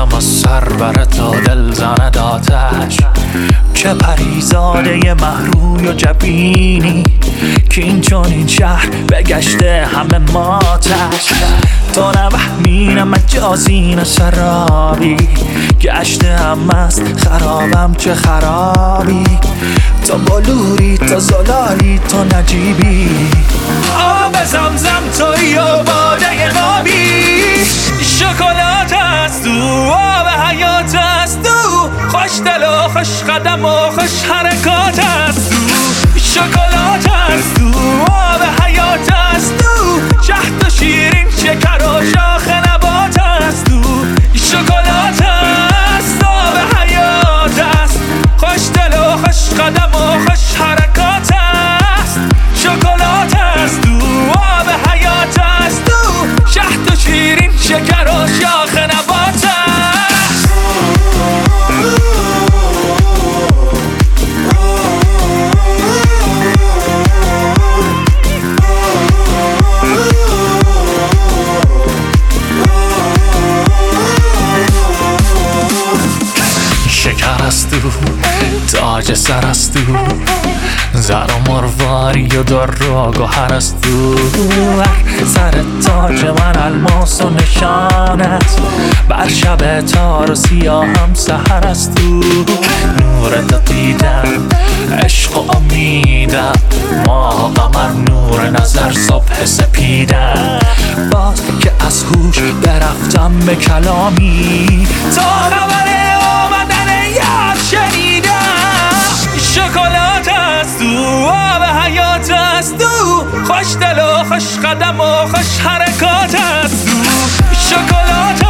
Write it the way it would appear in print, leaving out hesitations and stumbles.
دلم از سر بره تا دل زند آتش. چه پریزاده محروی و جبینی که این چون این شهر بگشته همه ماتش. تو نوهمینم مجازین سرابی گشته هم است خرابم چه خرابی. تو بلوری تو زلالی تو نجیبی آب زمزم توی و باده قابی. شکلات است تو آب حیات است تو خوش دل و خوش قدم و خوش حرکات است تو. شکلات است تو آب حیات است تو شهد و شیرین شکر و شاخ نبات است تو. شکلات است آب حیات است خوش دل و خوش قدم و خوش حرکات است. شکلات است تو آب حیات است تو شهد و شیرین شکر و شاخ نبات است. شکر است تو تاج سر است تو زر و مرواری و در و گوهر است تو. سر تاج من الماس و نشانت بر شب تار و سیاه هم سحر است تو. نورت دیدم عشق و امیدم ماه و قمر نور نظر صبح سپیدم. باز که از هوش برفتم به کلامی تا خبر آمدن یاد شنیدم. شکلات است تو آب حیات است تو خوش دل و خوش قدم و خوش حرکات است تو. شکلات